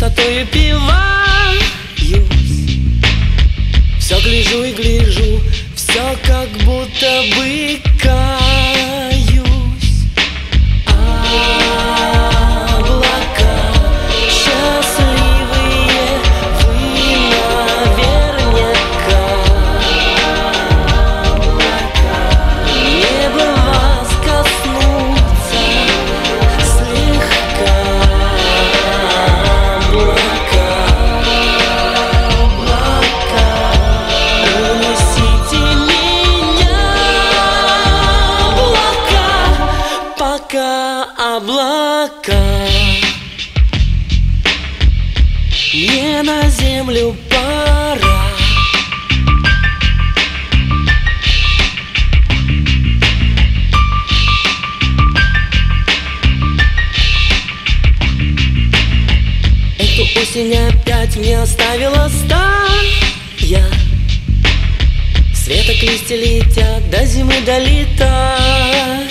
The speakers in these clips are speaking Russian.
пустотою пиваюсь. Все гляжу и гляжу, все как будто бы каюсь. Облака счастливые, вы наверняка. Небо вас коснутся слегка. Унесите меня, пока облака мне на землю пора. Эту осень опять мне оставила стая. Светок листья летят, до зимы долетая.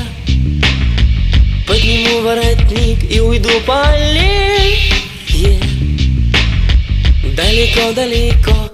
Подниму воротник и уйду по аллее. Далеко-далеко